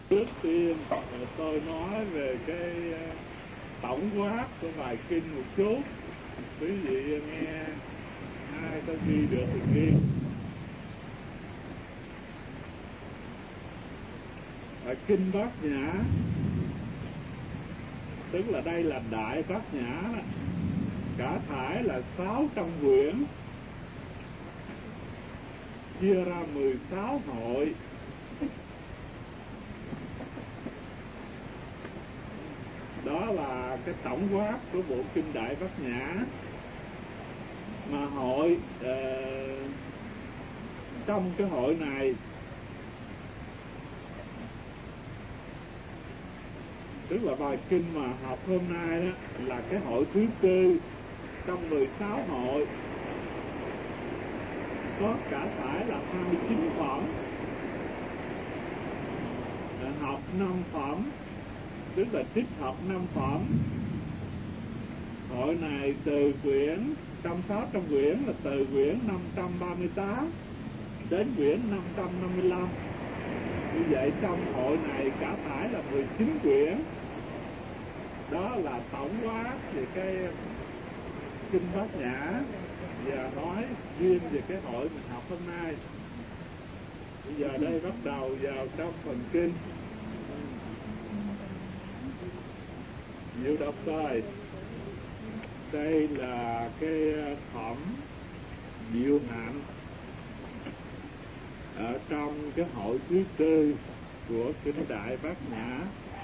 Trước tiên tôi nói về cái tổng quát của bài kinh một chút. Quý vị nghe ai có ghi được thì ghi. Bài kinh Bát Nhã, tức là đây là Đại Bát Nhã, cả thải là 600 quyển, chia ra 16 hội. Đó là cái tổng quát của bộ kinh Đại Bát Nhã. Mà hội trong cái hội này, tức là bài kinh mà học hôm nay đó, là cái hội thứ tư trong 16 hội, có cả phải là 29 phẩm, học 5 phẩm, tức là trích học 5 phẩm. Hội này từ quyển trong 600 quyển là từ quyển 538 đến quyển 555. Như vậy trong hội này cả thải là 19 quyển. Đó là tổng quát về cái kinh Bát Nhã, và nói riêng về cái hội mình học hôm nay. Bây giờ đây bắt đầu vào trong phần kinh. Nhiều đọc coi. Đây là cái phẩm Diệu Hạnh ở trong cái hội thứ tư của kinh Đại Bát Nhã.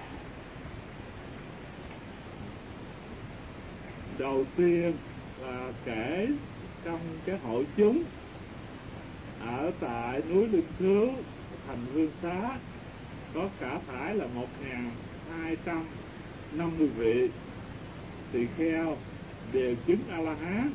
Đầu tiên là kể trong cái hội chúng ở tại núi Linh Cứu, thành Vương Xá, có cả thải là 1250 vị tỳ kheo đều chứng A-la-hán.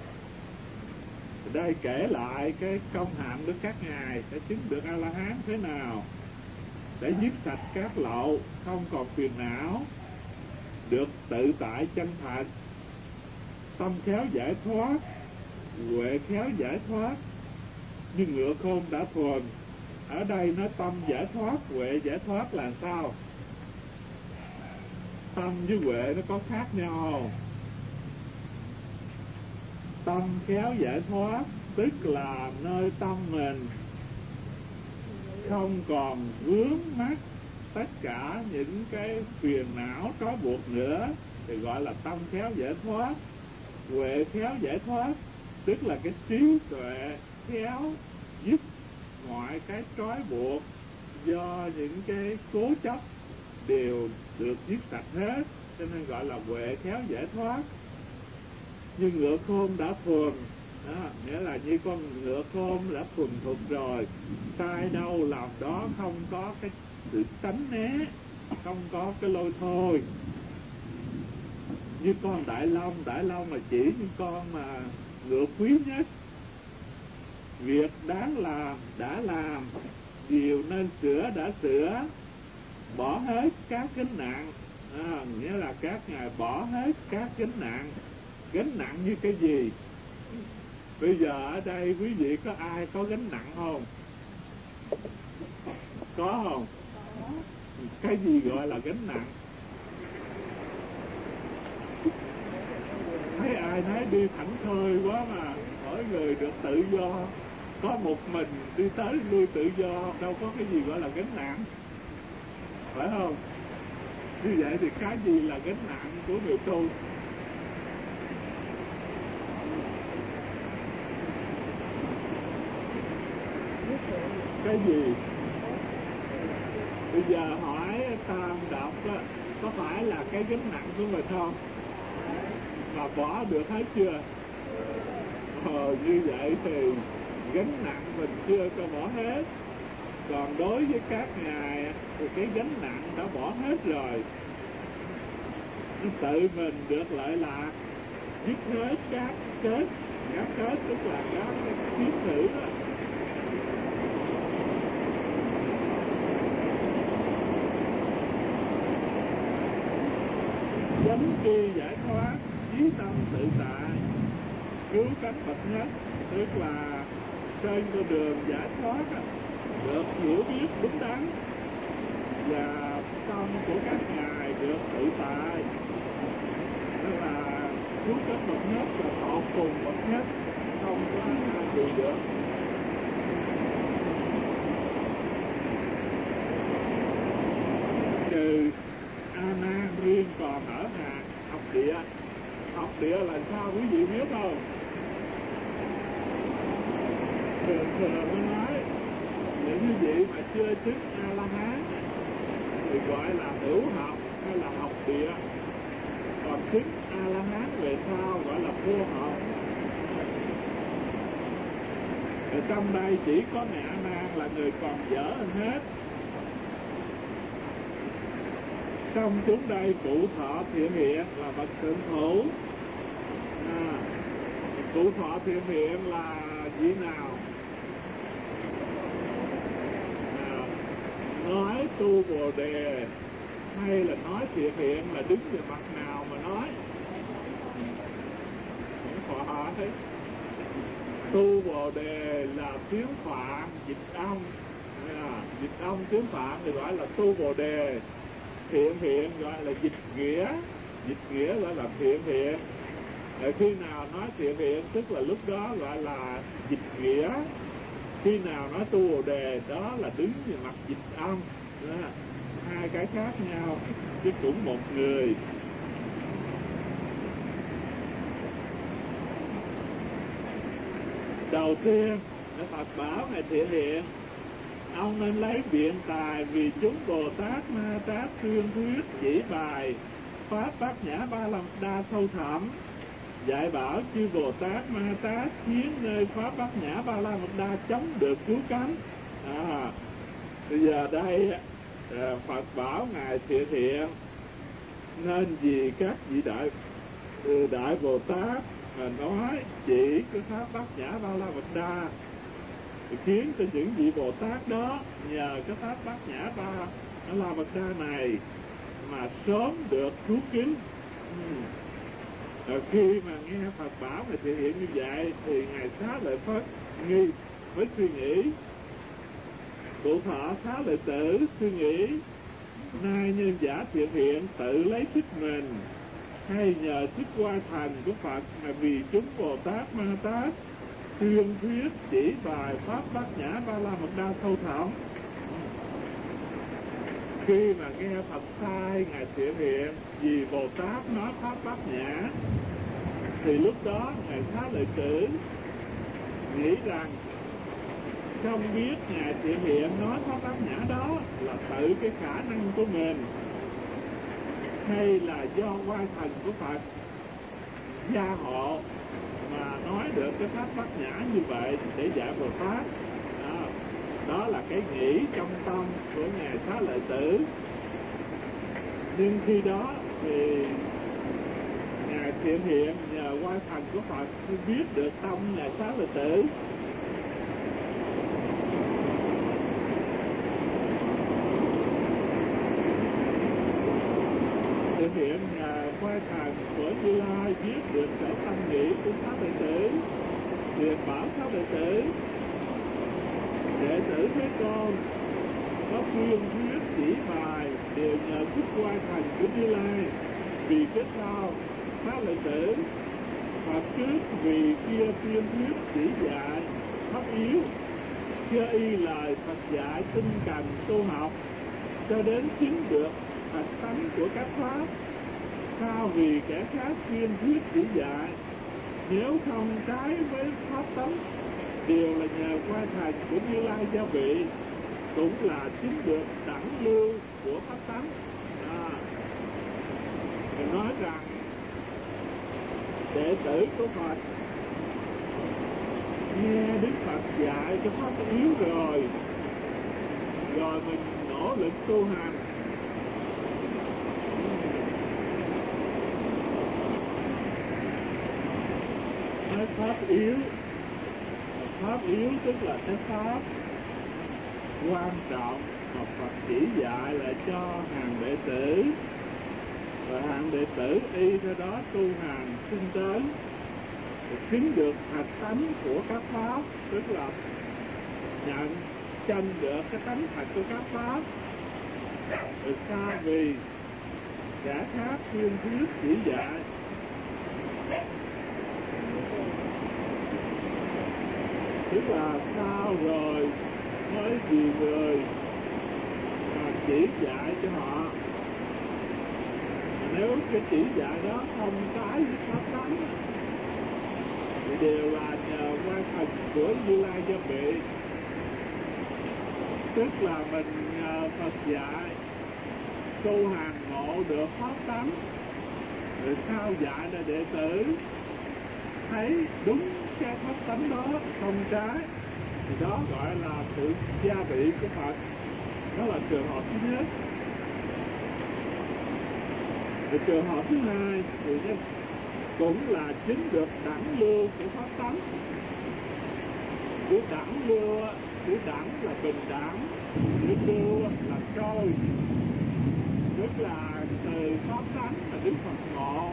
Đây kể lại cái công hạnh của các ngài đã chứng được A-la-hán thế nào, để dứt sạch các lậu, không còn phiền não, được tự tại chân thật, tâm khéo giải thoát, huệ khéo giải thoát, như ngựa khôn đã thuần. Ở đây nói tâm giải thoát, huệ giải thoát là sao? Tâm với huệ nó có khác nhau không? Tâm khéo giải thoát tức là nơi tâm mình không còn vướng mắc tất cả những cái phiền não trói buộc nữa, thì gọi là tâm khéo giải thoát. Huệ khéo giải thoát tức là cái trí tuệ khéo dứt mọi cái trói buộc do những cái cố chấp đều được dứt sạch hết, cho nên gọi là huệ khéo giải thoát. Như ngựa khôn đã thuần, đó, nghĩa là như con ngựa khôn đã thuần thục rồi, sai đâu làm đó, không có cái sự tránh né, không có cái lôi thôi. Như con Đại Long là chỉ những con mà ngựa quý nhất, việc đáng làm đã làm, điều nên sửa đã sửa, bỏ hết các gánh nặng. Nghĩa là các ngài bỏ hết các gánh nặng. Gánh nặng như cái gì? Bây giờ ở đây quý vị có ai có gánh nặng không? Có không? Cái gì gọi là gánh nặng? Thấy ai nấy đi thảnh thơi quá mà, mỗi người được tự do, có một mình đi tới lui tự do, đâu có cái gì gọi là gánh nặng, phải không? Như vậy thì cái gì là gánh nặng của người tu? Cái gì? Bây giờ hỏi Tam đọc á, có phải là cái gánh nặng của mình không? Mà bỏ được hết chưa? Như vậy thì gánh nặng mình chưa cho bỏ hết. Còn đối với các ngài thì cái gánh nặng đã bỏ hết rồi, tự mình được lợi lạc, dứt hết các kết tức là các kiến thử đó. Chánh tri giải thoát, chí tâm tự tại, cứu cánh bậc nhất, tức là trên con đường giải thoát được hiểu biết đúng đắn, và tâm của các ngài được tự tại, tức là cuối kết bậc nhất và tột cùng bậc nhất, không có ai bị được. Trừ A Nan riêng còn ở hàng học địa. Học địa là sao quý vị biết không? Thường mới nói những quý vị mà chưa chứng A La Hán thì gọi là hữu học hay là học địa, còn chứng A La Hán về sau gọi là vô học. Ở trong đây chỉ có mẹ A Nan là người còn dở hơn hết. Trong chúng đây cụ thọ thiện hiện là bậc thượng thủ. Cụ thọ thiện hiện là vị nào? Nói tu Bồ Đề hay là nói thiện hiện là đứng về mặt nào mà nói? Không phải. Tu Bồ Đề là tiếng Phạn dịch âm, dịch âm tiếng Phạn thì gọi là tu Bồ Đề. Thiện hiện gọi là dịch nghĩa gọi là thiện hiện. Khi nào nói thiện hiện tức là lúc đó gọi là dịch nghĩa, khi nào nói tu Bồ Đề đó là đứng về mặt dịch âm. Hai cái khác nhau chứ cũng một người. Đầu tiên Phật bảo ngài Thiện Hiện, ông nên lấy biện tài vì chúng Bồ Tát Ma Tát tuyên thuyết chỉ bài pháp Bát Nhã Ba La Mật Đa sâu thẳm, dạy bảo chư Bồ Tát Ma Tát chiến nơi pháp Bát Nhã Ba La Mật Đa chống được cứu cánh. Bây giờ đây Phật bảo ngài Thiện Hiện nên vì các vị đại Bồ Tát mà nói chỉ cái pháp Bát Nhã Ba La Mật Đa, thì khiến cho những vị Bồ Tát đó nhờ cái pháp Bát Nhã Ba La Mật Đa này mà sớm được cứu kính. Khi mà nghe Phật bảo ngài Thiện Hiện như vậy thì ngài Xá Lợi Phất nghi mới suy nghĩ. Cụ thọ Xá Lợi Tử suy nghĩ, nay nhân giả Thiện Hiện tự lấy sức mình hay nhờ sức oai thần của Phật mà vì chúng Bồ Tát Ma Tát tuyên thuyết chỉ bài pháp Bát Nhã Ba La Mật Đa sâu thẳm. Khi mà nghe Phật sai ngài Thiện Hiện vì Bồ Tát nói pháp Bát Nhã thì lúc đó ngài Xá Lợi Tử nghĩ rằng không biết ngài Thiện Hiện nói pháp Bát Nhã đó là tự cái khả năng của mình hay là do oai thần của Phật gia hộ mà nói được cái pháp Bát Nhã như vậy để dạy Bồ Tát. Đó là cái nghĩ trong tâm của ngài Xá Lợi Tử. Nhưng khi đó thì ngài Thiện Hiện nhờ oai thần của Phật biết được tâm ngài Xá Lợi Tử. Thiện Hiện nhờ oai thần của Như Lai biết được sở tâm nghĩ của Xá Lợi Tử, liền bảo Xá Lợi Tử, đệ tử Thế Tôn có tuyên thuyết chỉ bài đều nhờ sức oai thần của Như Lai. Vì cái sao Xá Lợi Tử Phật trước vì kia tuyên thuyết chỉ dạy pháp yếu, chưa y lời Phật dạy tinh cần tu học cho đến chứng được thật tánh của các pháp. Sao vì kẻ khác tuyên thuyết chỉ dạy, nếu không trái với pháp tánh đều là nhờ oai thần của Như Lai gia vị, cũng là chứng được đẳng lưu của pháp tánh. Mình nói rằng đệ tử của Phật nghe Đức Phật dạy cái pháp yếu rồi mình nỗ lực tu hành. Nói pháp yếu tức là cái pháp quan trọng mà Phật chỉ dạy lại cho hàng đệ tử, và hàng đệ tử y theo đó tu hành tinh tấn, chứng được thật tánh của các pháp, tức là nhận chân được cái tánh thật của các pháp. Vì sao? Vì giải pháp thiên thuyết chỉ dạy tức là sao rồi mới vì người mà chỉ dạy cho họ. Nếu cái chỉ dạy đó không trái với pháp tánh thì đều là nhờ quan thần của Như Lai gia bị. Tức là mình nhờ Phật dạy tu hành ngộ được pháp tánh, rồi sao dạy là đệ tử thấy đúng cái pháp tánh đó không trái, thì đó gọi là sự gia vị của Phật. Đó là trường hợp thứ nhất. Rồi trường hợp thứ hai thì cũng là chính được đẳng lưu của pháp tánh. Chữ đẳng lưu, chữ đẳng là bình đẳng, chữ lưu là trôi. Tức là từ pháp tánh là Đức Phật ngộ,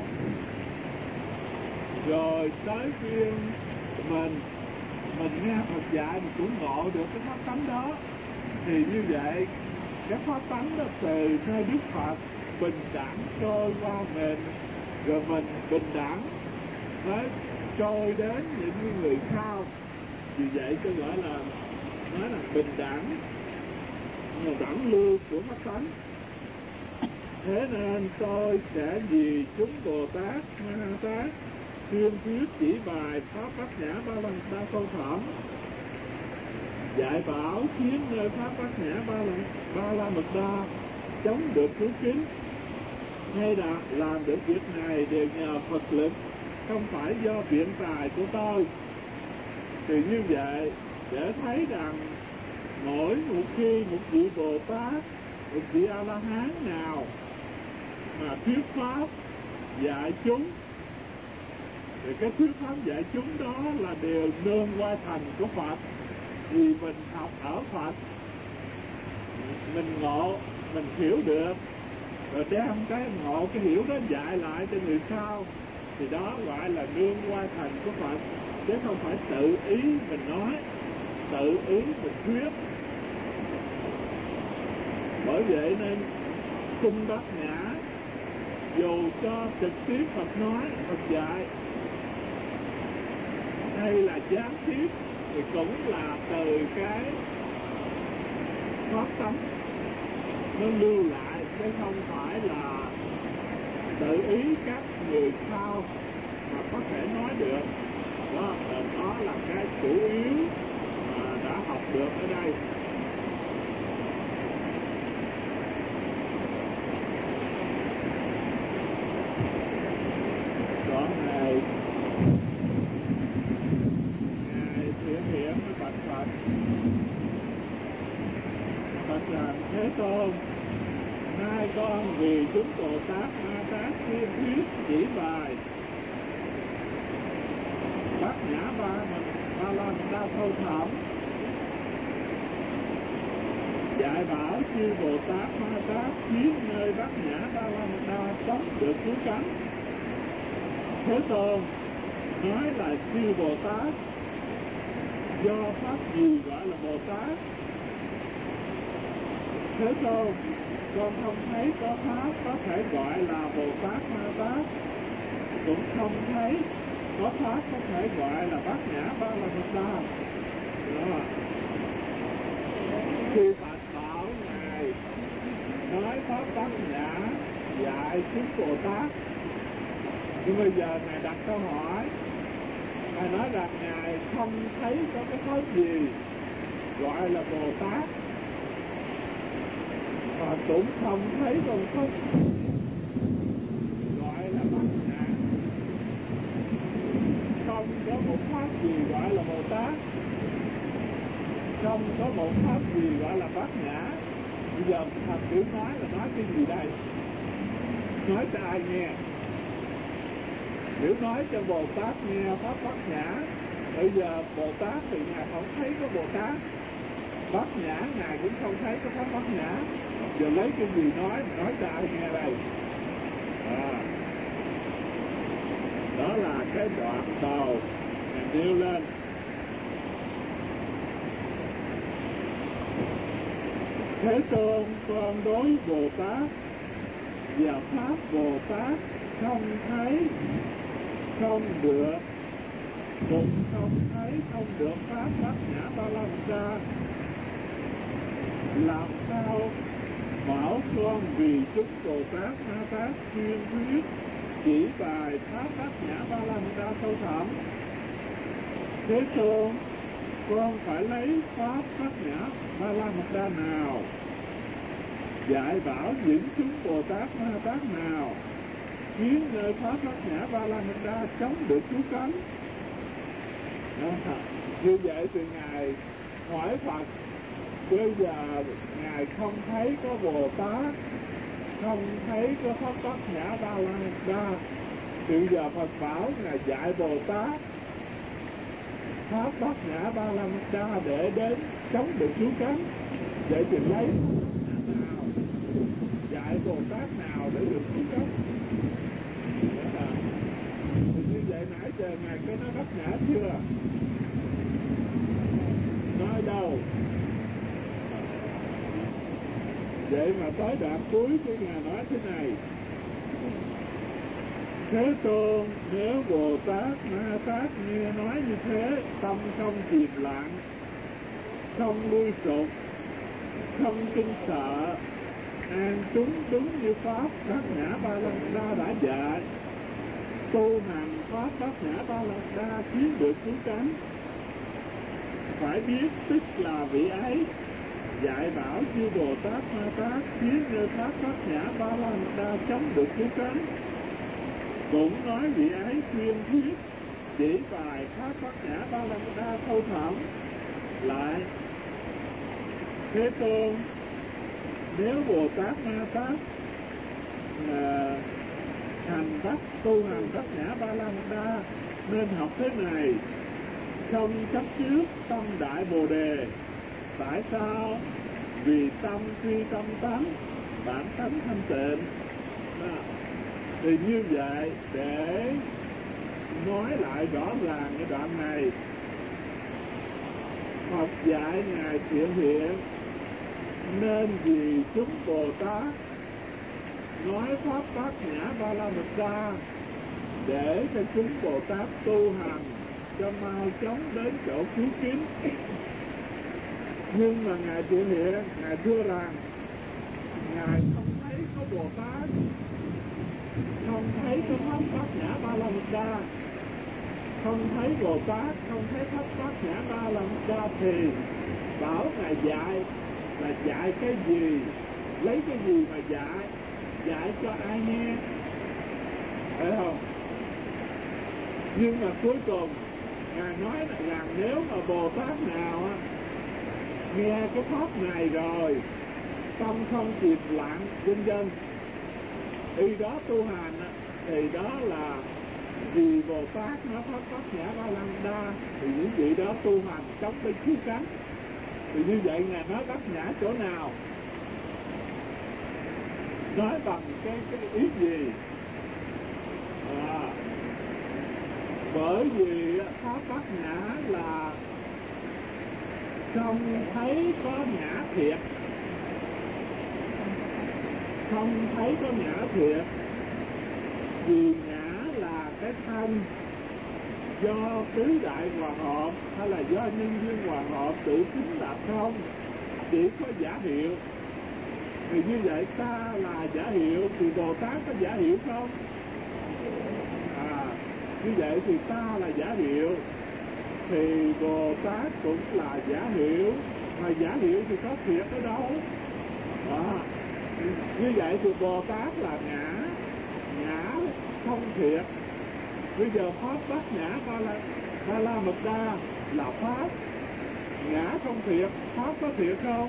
rồi tới phiên mình nghe Phật dạy mình cũng ngộ được cái pháp tánh đó. Thì như vậy cái pháp tánh đó từ nơi Đức Phật bình đẳng trôi qua mình, rồi mình bình đẳng mới trôi đến những người sau. Vì vậy tôi gọi là nói là bình đẳng, là đẳng lưu của pháp tánh. Thế nên tôi sẽ vì chúng Bồ Tát Ma Tát tuyên thuyết chỉ bài pháp Bát Nhã Ba La Câu Thẩm, dạy bảo khiến nơi pháp Bát Nhã Ba La Mật Đa chống được cứu kính. Hay là làm được việc này đều nhờ Phật lực, không phải do biện tài của tôi. Thì như vậy để thấy rằng mỗi một khi một vị Bồ Tát, một vị A La Hán nào mà thuyết pháp dạy chúng, thì cái thuyết pháp dạy chúng đó là đều nương qua thành của Phật. Vì mình học ở Phật, mình ngộ, mình hiểu được, rồi đem cái ngộ, cái hiểu đó dạy lại cho người sau, thì đó gọi là nương qua thành của Phật, chứ không phải tự ý mình nói, tự ý mình thuyết. Bởi vậy nên cung Bát Nhã dù cho trực tiếp Phật nói, Phật dạy, hay là gián tiếp, thì cũng là từ cái pháp tánh nó lưu lại, chứ không phải là tự ý các người sau mà có thể nói được. Đó là cái chủ yếu mà đã học được ở đây. Đoạn này Ngài Thiện Hiển với bạch Phật, Phật là Thế Tôn, hai con vì chúng Bồ Tát Ma Tát tuyên thuyết chỉ bài Bát Nhã Ba La Đa Câu Thẩm, dạy bảo chư Bồ Tát Ma Tát khiến nơi Bát Nhã Ba La Đa sống được cứu cánh. Thế Tôn nói là chư Bồ Tát, do pháp gì gọi là Bồ Tát? Thế Tôn, con không thấy có pháp có thể gọi là Bồ Tát Ma Tát, cũng không thấy có pháp có thể gọi là Bát Nhã Ba La Mật Đa. Khi Phật bảo Ngài nói pháp Bát Nhã dạy chúng Bồ Tát, nhưng bây giờ Ngài đặt câu hỏi, Ngài nói rằng Ngài không thấy có cái pháp gì gọi là Bồ Tát, mà cũng không thấy con pháp gọi là Bát Nhã. Không có một pháp gì gọi là Bồ Tát, không có một pháp gì gọi là Bát Nhã. Bây giờ Phật tử nói là nói cái gì đây? Nói cho ai nghe? Nếu nói cho Bồ Tát nghe pháp Bát Nhã, bây giờ Bồ Tát thì Ngài không thấy có Bồ Tát, Bát Nhã Ngài cũng không thấy có pháp Bát Nhã. Giờ lấy cái gì nói cho ai nghe đây? Đó là cái đoạn đầu Ngài nêu lên. Thế Tôn, con đối Bồ Tát và Pháp Bồ Tát không thấy, không được, cũng không thấy, không được Pháp Bát Nhã Ba La Mật Đa. Làm sao bảo con vì chúng Bồ Tát Ma Tát chuyên thuyết chỉ bài Pháp Bát Nhã Ba La Mật Đa sâu thẳm? Thế Tôn, con phải lấy Pháp Bát Nhã Ba La Mật Đa nào dạy bảo những chúng Bồ Tát Ma Tát nào khiến nơi Pháp Bát Nhã Ba La Mật Đa chống được chú cánh? Như vậy thì Ngài hỏi Phật, bây giờ Ngài không thấy có Bồ Tát, không thấy có Pháp Bát Nhã Ba La Mật Đa, thì giờ Phật bảo Ngài dạy Bồ Tát Pháp Bát Nhã Ba La Mật Đa để đến chống được chú cánh. Vậy thì lấy nào dạy Bồ Tát nào để được chú cánh? Như vậy nãy giờ Ngài có nói Bát Nhã chưa? Nói đâu? Vậy mà tới đoạn cuối của Ngài nói thế này: Thế Tôn, nếu Bồ Tát Ma Tát nghe nói như thế, tâm không chìm lặng, không lui sụp, không kinh sợ, an trúng đúng như Pháp Bát Nhã Ba La Mật Đa đã dạy, tu hành Pháp Bát Nhã Ba La Mật Đa khiến được cứu cánh, phải biết tức là vị ấy dạy bảo như Bồ Tát Ma Tát khiến nơi Pháp Bát Nhã Ba La Mật Đa chống được cứu cánh, cũng nói vị ấy chuyên thuyết chỉ bài Pháp Bát Nhã Ba La Mật Đa sâu thẳm. Lại, Thế Tôn, nếu Bồ Tát Ma Tát hành Bát tu hành Bát Nhã Ba La Mật Đa nên học thế này: không chấp trước tâm đại Bồ Đề. Tại sao? Vì tâm phi tâm tánh, bản tánh thanh tịnh. Thì như vậy, để nói lại rõ ràng cái đoạn này, Phật dạy Ngài Thiện Hiện nên vì chúng Bồ Tát nói Pháp Bát Nhã Ba La Mật Đa để cho chúng Bồ Tát tu hành cho mau chóng đến chỗ cứu kính. Nhưng mà Ngài Thiện Hiện, Ngài thưa rằng Ngài không thấy có Bồ Tát, không thấy có Pháp Bát Nhã Ba La Mật Đa, không thấy Bồ Tát, không thấy Pháp Bát Nhã Ba La Mật Đa, thì bảo Ngài dạy là dạy cái gì, lấy cái gì mà dạy cho ai nghe, phải không? Nhưng mà cuối cùng Ngài nói rằng nếu mà Bồ Tát nào nghe cái pháp này rồi tâm không chìm lặng vân vân, khi đó tu hành thì đó là vì Bồ Tát nói Pháp Bát Nhã Ba La Mật Đa, thì những vị đó tu hành chống tới cứu cánh. Thì như vậy Ngài nói Bát Nhã chỗ nào? Nói bằng cái ý gì? Bởi vì Pháp Bát Nhã là không thấy có ngã thiệt, không thấy có ngã thiệt, vì ngã là cái thân do tứ đại hòa hợp hay là do nhân duyên hòa hợp tự tính là không, chỉ có giả hiệu. Thì như vậy ta là giả hiệu, thì Bồ Tát có giả hiệu không? Như vậy thì ta là giả hiệu, thì Bồ Tát cũng là giả hiệu, mà giả hiệu thì có thiệt ở đâu? Như vậy thì Bồ Tát là ngã không thiệt. Bây giờ Pháp Bát Nhã Ba La Mật Đa là Pháp, ngã không thiệt, Pháp có thiệt không?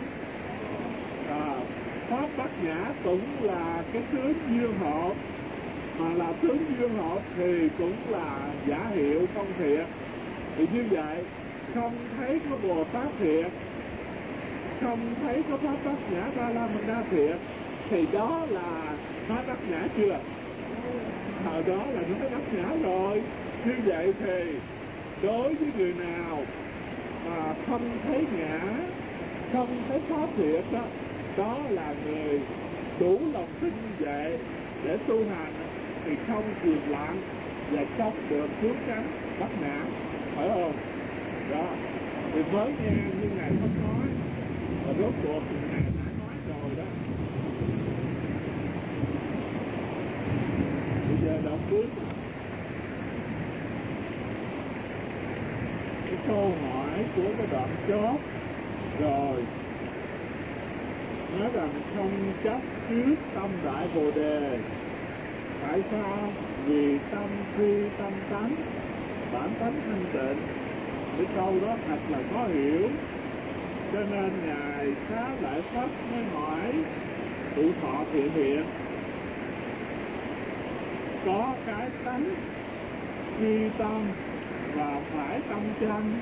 Pháp Bát Nhã cũng là cái tướng duyên hợp, mà là tướng duyên hợp thì cũng là giả hiệu không thiệt. Thì như vậy không thấy có Bồ Tát thiệt, không thấy có Pháp Bát Nhã Ba La Mật Đa thiệt, thì đó là nói Bát Nhã chưa? Đó là nói Bát Nhã rồi. Như vậy thì đối với người nào mà không thấy ngã, không thấy Pháp thiệt đó, đó là người đủ lòng tin vậy để tu hành thì không chìm lặng và sống được cứu cánh bất nạn, phải không? Đó thì mới nghe như ngài không nói, và rốt cuộc thì ngài đã nói rồi đó. Bây giờ đọc tiếp cái câu hỏi của cái đoạn chót rồi, nói rằng không chấp trước tâm đại bồ đề. Tại sao? Vì tâm phi tâm tánh, bản tánh thanh tịnh. Cái câu đó thật là khó hiểu, cho nên ngài Xá Lợi Phất mới hỏi trụ thọ thiện hiện có cái tánh phi tâm và phải tâm chăng?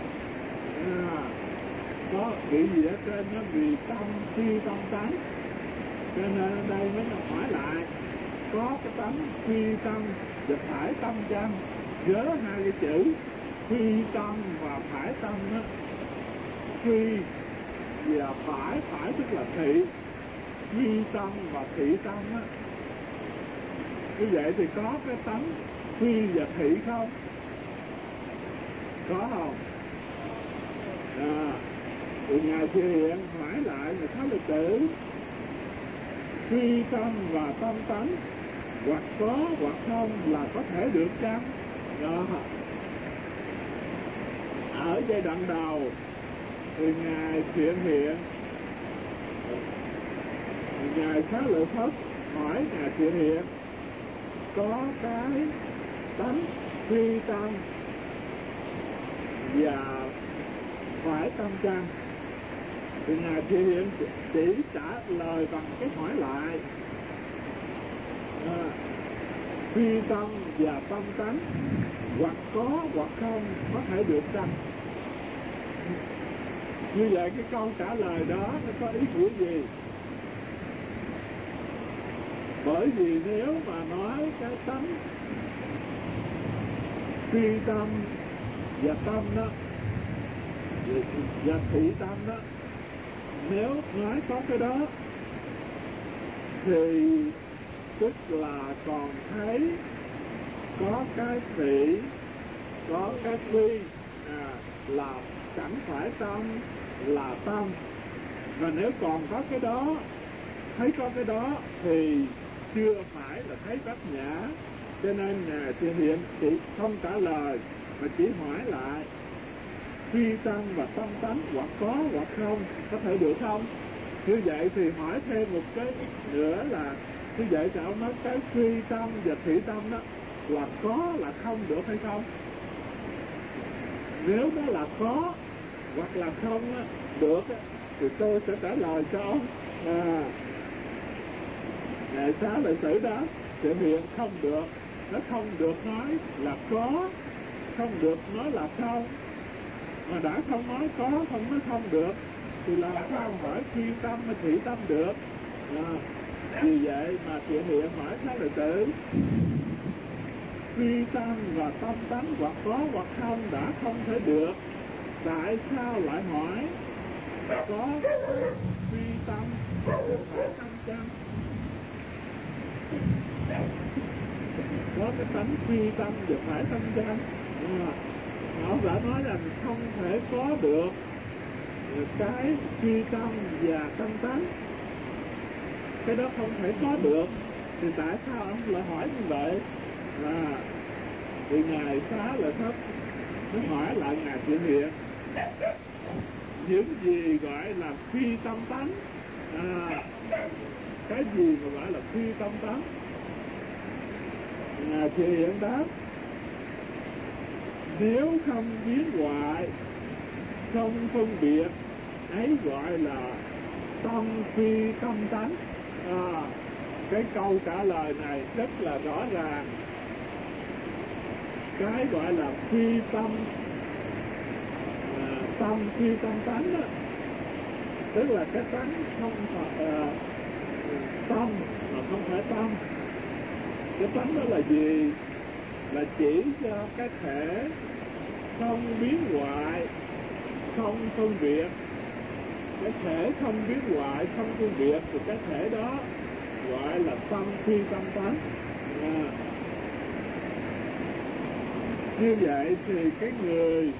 Có bị gì ở trên nó vì tâm phi tâm tánh, cho nên ở đây mới hỏi lại có cái tánh phi tâm và phải tâm chăng. Nhớ hai cái chữ phi tâm và phải tâm đó. Phi và phải tức là thị, phi tâm và thị tâm á. Như vậy thì có cái tánh phi và thị không? Có không? Thì ngài Thiện Hiện hỏi lại người Thái Lợi Tử, phi tâm và tâm tánh hoặc có hoặc không là có thể được chăng? Đó. Ở giai đoạn đầu thì ngài Thiện Hiện, ngài Xá Lợi Phất hỏi ngài Thiện Hiện có cái tánh phi tâm và phải tâm chăng? Thì ngài Thiện Hiện chỉ trả lời bằng cái hỏi lại phi tâm và tâm tánh hoặc có hoặc không có thể được chăng? Như vậy cái câu trả lời đó nó có ý nghĩa gì? Bởi vì nếu mà nói cái tánh phi tâm và tâm đó và thị tâm đó, nếu nói có cái đó thì tức là còn thấy có cái thị, có cái phi là chẳng phải tâm là tâm. Và nếu còn có cái đó, thấy có cái đó thì chưa phải là thấy bát nhã. Cho nên ngài Thiện Hiện chỉ không trả lời mà chỉ hỏi lại phi tâm và tâm tánh hoặc có hoặc không có thể được không? Như vậy thì hỏi thêm một cái nữa là như vậy thì ông nói cái phi tâm và thị tâm đó là có là không được hay không? Nếu đó là có hoặc là không á, được á, thì tôi sẽ trả lời cho ông. Ngài Xá Lợi Tử đó Thiện Hiện không được, nó không được nói là có, không được nói là không. Mà đã không nói có, không nói không được thì làm sao hỏi phi tâm hay thị tâm được? Vì vậy mà Thiện Hiện hỏi Xá Lợi Tử phi tâm và tâm tánh hoặc có hoặc không đã không thể được, tại sao lại hỏi có phi tâm phải tâm chăng? Có cái tánh phi tâm và phải tâm chăng? Họ đã nói rằng không thể có được cái phi tâm và tâm tánh, cái đó không thể có được, thì tại sao ông lại hỏi như vậy? Thì ngài Xá Lợi Phất mới hỏi lại ngài Thiện Hiện những gì gọi là phi tâm tánh, cái gì mà gọi là phi tâm tánh? Ngài Thiện Hiện đáp nếu không biến hoại, không phân biệt, ấy gọi là tâm phi tâm tánh. Cái câu trả lời này rất là rõ ràng. Cái gọi là phi tâm, tâm phi tâm tánh đó, tức là cái tánh không phải tâm mà không phải tâm. Cái tánh đó là gì? Là chỉ cho cái thể không biến hoại, không phân biệt, cái thể không biến hoại, không phân biệt, thì cái thể đó gọi là tâm phi tâm tánh. Như vậy thì cái người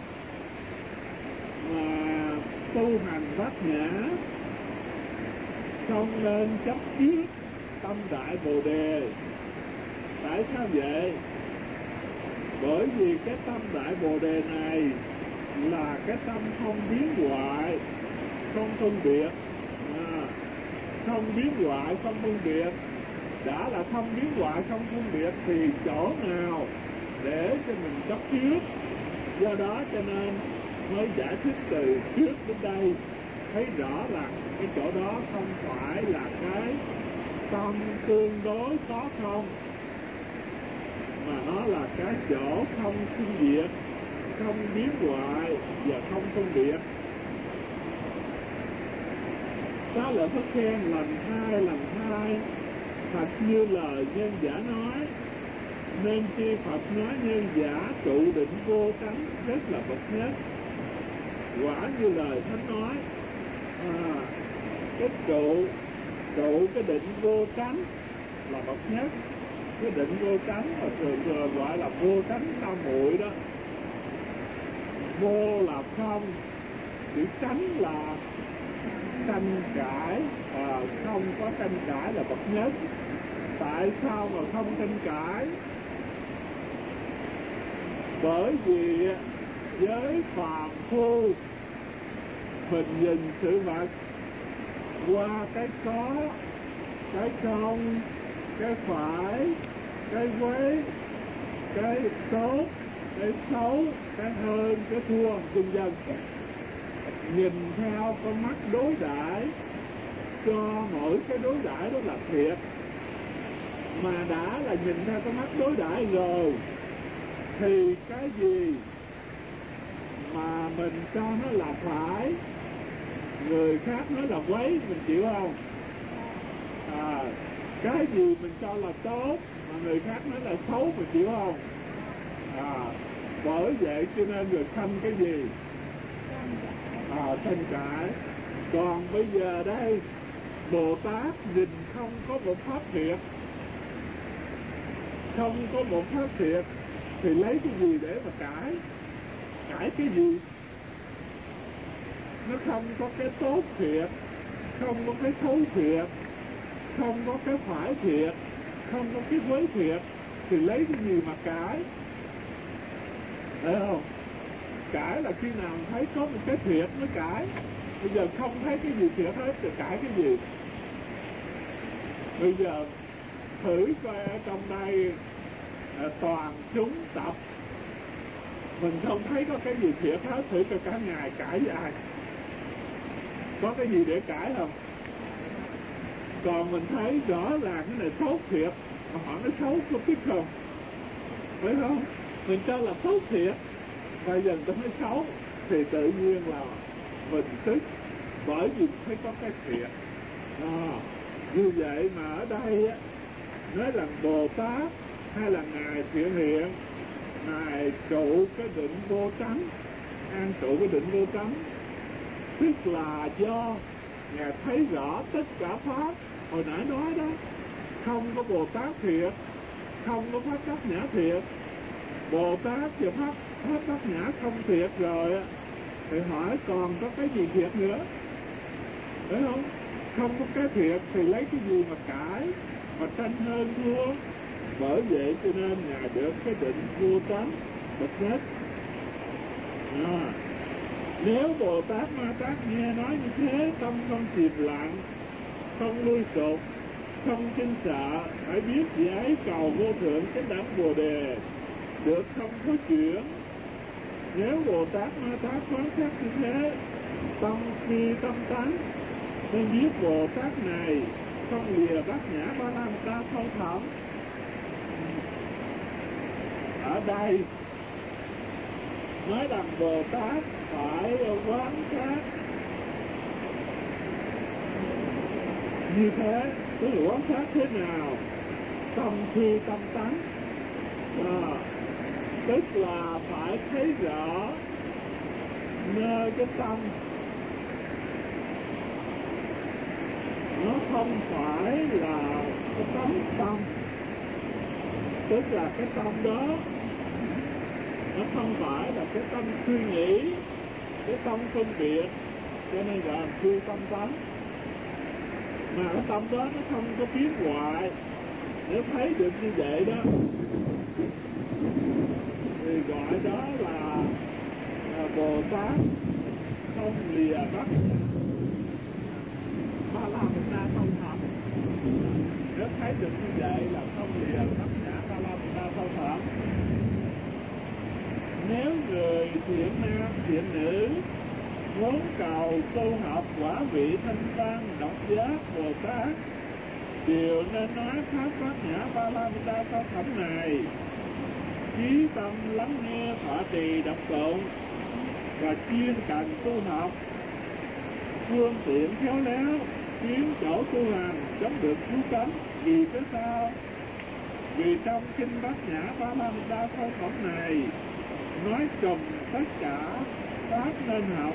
mà tu hành bát nhã không nên chấp trước tâm đại bồ đề. Tại sao vậy? Bởi vì cái tâm đại bồ đề này là cái tâm không biến hoại, không phân biệt. Không biến hoại, không phân biệt. Đã là không biến hoại, không phân biệt thì chỗ nào để cho mình chấp trước? Do đó cho nên mới giải thích từ trước đến đây, thấy rõ là cái chỗ đó không phải là cái tâm tương đối có không, mà nó là cái chỗ không phân biệt, không biến hoại và không phân biệt. Xá Lợi Phất khen lần hai, thật như lời nhân giả nói, nên chi Phật nói nhân giả trụ định vô tánh rất là bậc nhất. Quả như lời Thánh nói, cái trụ cái định vô tánh là bậc nhất. Cái định vô tánh mà thường gọi là vô tánh tam muội đó. Vô là không, chữ tánh là tranh cãi, không có tranh cãi là bậc nhất. Tại sao mà không tranh cãi? Bởi vì với phàm phu mình nhìn sự vật qua cái có, cái không, cái phải, cái quấy, cái tốt, cái xấu, cái hơn, cái thua, vân vân. Nhìn theo con mắt đối đãi, cho mỗi cái đối đãi đó là thiệt. Mà đã là nhìn theo con mắt đối đãi rồi thì cái gì mà mình cho nó là phải, người khác nói là quấy, mình chịu không? Cái gì mình cho là tốt mà người khác nói là xấu, mình chịu không? Bởi vậy cho nên rồi sanh cái gì? Tranh cãi. Còn bây giờ đây Bồ Tát nhìn không có một pháp thiệt, không có một pháp thiệt thì lấy cái gì để mà cãi? Cãi cái gì? Nó không có cái tốt thiệt, không có cái xấu thiệt, không có cái phải thiệt, không có cái quấy thiệt thì lấy cái gì mà cãi? Thấy không? Cãi là khi nào thấy có một cái thiệt mới cãi. Bây giờ không thấy cái gì thiệt hết thì cãi cái gì? Bây giờ thử coi ở trong đây toàn chúng tập, mình không thấy có cái gì thiệt hết, thử coi cả ngày cãi với ai? Có cái gì để cãi không? Còn mình thấy rõ ràng cái này xấu thiệt, mà họ nói xấu có biết không? Phải không? Mình cho là xấu thiệt, bây giờ người ta nói xấu thì tự nhiên là mình tức, bởi vì thấy có cái thiệt. Như vậy mà ở đây á, nói rằng Bồ Tát hay là Ngài Thiện Hiện, Ngài trụ cái định vô tánh, an trụ cái định vô tánh, tức là do Ngài thấy rõ tất cả pháp. Hồi nãy nói đó, không có Bồ Tát thiệt, không có pháp bát nhã thiệt. Bồ Tát và pháp bát nhã không thiệt rồi thì hỏi còn có cái gì thiệt nữa? Thấy không? Không có cái thiệt thì lấy cái gì mà cãi, mà tranh hơn thua? Bởi vậy cho nên Ngài được cái định vô tánh bậc nhất. Nếu Bồ Tát Ma Tát nghe nói như thế, tâm không chìm lặng, không lui sụp, không kinh sợ, phải biết giải cầu vô thượng chánh đẳng Bồ Đề, được không có chuyện. Nếu Bồ Tát Ma Tát quán sát như thế, tâm phi tâm tánh, nên biết Bồ Tát này không lìa bát nhã ba la mật đa sâu thẳm. Ở đây nói rằng Bồ Tát phải quán sát như thế, tức là quán sát thế nào? Tâm phi tâm tánh, tức là phải thấy rõ nơi cái tâm nó không phải là cái tấm tâm, tức là cái tâm đó nó không phải là cái tâm suy nghĩ, cái tâm phân biệt, cho nên gọi là phi tâm tánh. Mà cái tâm đó nó không có biến hoại, nếu thấy được như vậy đó thì gọi đó là Bồ Tát không lìa bát nhã ba la mật đa sâu thẳm. Nếu thấy được như vậy là không lìa bát nhã ba la mật đa sâu thẳm. Nếu người thiện nam thiện nữ muốn cầu tu học quả vị thanh văn độc giác Bồ Tát, đều nên nói pháp bát nhã ba la mật đa sâu thẳm này, chí tâm lắng nghe thọ trì đọc tụng và chuyên cần tu học, phương tiện khéo léo kiếm chỗ tu hành chống được chú cấm. Vì cái sao? Vì trong kinh bát nhã ba la mật đa sâu thẳm này nói trùm tất cả pháp nên học.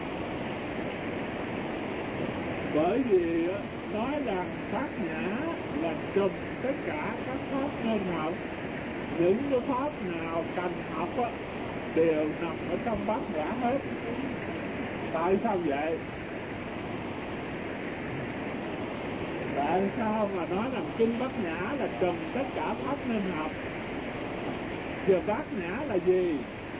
Bởi vì nói rằng bát nhã là trùm tất cả các pháp nên học, những cái pháp nào cần học đều nằm ở trong bát nhã hết. Tại sao vậy? Tại sao mà nói rằng kinh bát nhã là trùm tất cả pháp nên học? Giờ bát nhã là gì?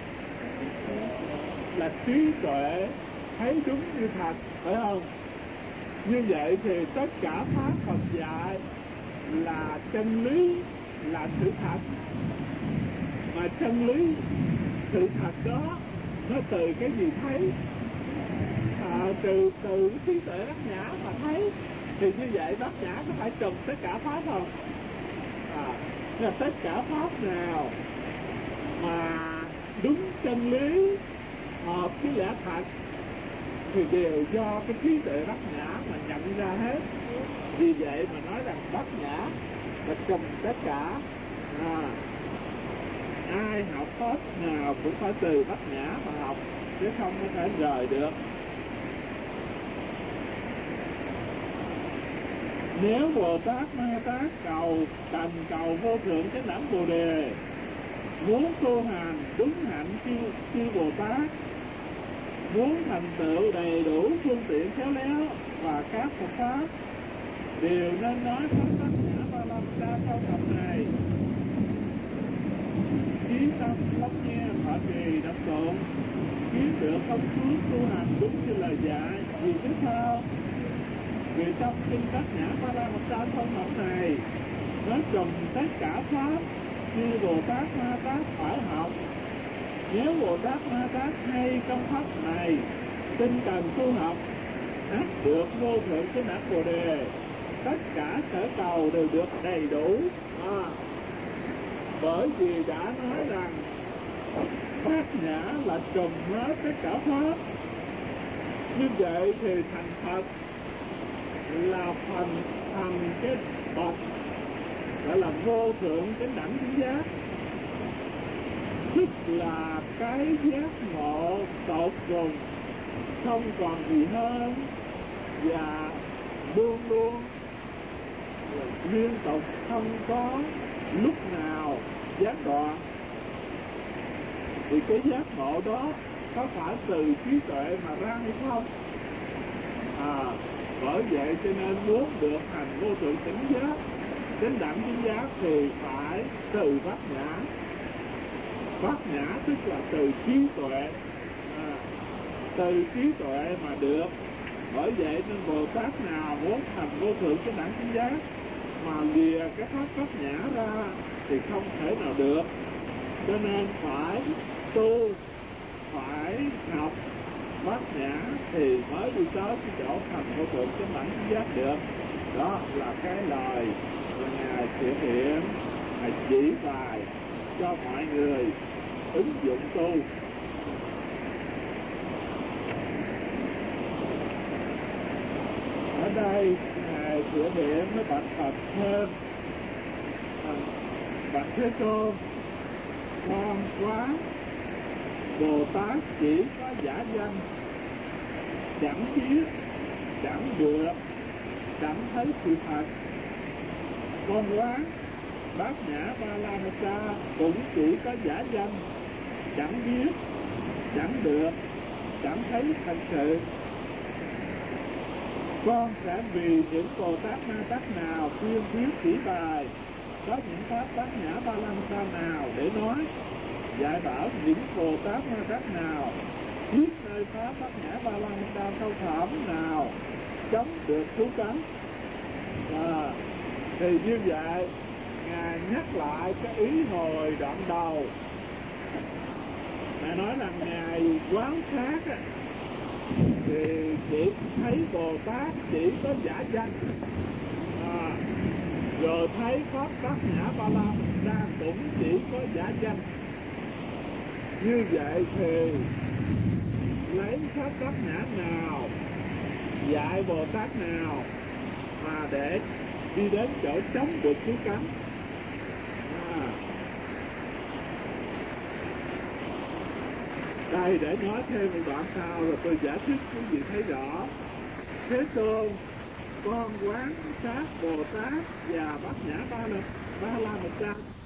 Là trí tuệ thấy đúng như thật, phải không? Như vậy thì tất cả pháp Phật dạy là chân lý, là sự thật. Mà chân lý, sự thật đó nó từ cái gì thấy? Từ trí tuệ bát nhã mà thấy. Thì như vậy bát nhã có phải trùm tất cả pháp không? Là tất cả pháp nào mà đúng chân lý, hợp với lẽ thật thì đều do cái trí tuệ bát nhã mà nhận ra hết. Vì vậy mà nói rằng bát nhã là trùm tất cả. Ai học pháp nào cũng phải từ bát nhã mà học, chứ không có thể rời được. Nếu Bồ Tát Ma Tát cần cầu vô thượng chánh đẳng Bồ Đề, muốn tu hành đúng hạnh siêu Bồ Tát, muốn thành tựu đầy đủ phương tiện khéo léo và các Phật pháp, đều nên nói pháp bát nhã ba la mật đa sâu thẳm này, chí tâm lắng nghe thọ trì đọc tụng, kiếm được công phước tu hành đúng như lời dạy. Vì thế sao? Vì trong kinh bát nhã ba la mật đa sâu thẳm này nói trùm tất cả pháp như Bồ Tát Ma Tát phải học. Nếu Bồ Tát Ma Tát hay trong pháp này tinh cần tu học, ắt được vô thượng chánh đẳng Bồ Đề, tất cả sở cầu đều được đầy đủ. Bởi vì đã nói rằng bát nhã là trùm hết tất cả pháp. Như vậy thì thành Phật là thành cái bậc gọi là vô thượng chánh đẳng chánh giác, tức là cái giác ngộ tột cùng, không còn gì hơn, và luôn luôn liên tục, không có lúc nào gián đoạn. Thì cái giác ngộ đó có phải từ trí tuệ mà ra hay không? Bởi vậy cho nên muốn được thành vô thượng chánh giác, chánh đẳng chánh giác thì phải từ bát nhã. Bát nhã tức là từ trí tuệ, từ trí tuệ mà được. Bởi vậy nên Bồ Tát nào muốn thành vô thượng chánh đẳng chánh giác mà lìa cái pháp bát nhã ra thì không thể nào được. Cho nên phải tu, phải học bát nhã thì mới đi tới cái chỗ thành vô thượng chánh đẳng chánh giác được. Đó là cái lời của Ngài Thiện Hiện, Ngài chỉ bài cho mọi người ứng dụng tu. Ở đây Ngài Thiện Hiện mới bạch Phật thêm: bạch Thế Tôn, con quá Bồ Tát chỉ có giả danh, chẳng biết, chẳng được, chẳng thấy sự thật. Con quán Bát Nhã Ba La Mật Đa cũng chỉ có giả danh, chẳng biết, chẳng được, chẳng thấy thật sự. Con sẽ vì những Bồ Tát Ma Tát nào tuyên thuyết chỉ bài, có những pháp Bát Nhã Ba La Mật Đa nào để nói, dạy bảo những Bồ Tát Ma Tát nào, biết nơi pháp Bát Nhã Ba La Mật Đa sâu thẳm nào, chống được thú cánh. Thì như vậy Ngài nhắc lại cái ý hồi đoạn đầu. Ngài nói rằng Ngài quán sát thì chỉ thấy Bồ Tát chỉ có giả danh, rồi thấy pháp Bát Nhã Ba La Mật Đa cũng chỉ có giả danh. Như vậy thì lấy pháp Bát Nhã nào, dạy Bồ Tát nào mà để đi đến chỗ chống được chú cánh. Đây để nói thêm một đoạn sau rồi tôi giải thích quý vị thấy rõ. Thế Tôn, con quán sát Bồ Tát và Bát Nhã Ba La Mật Đa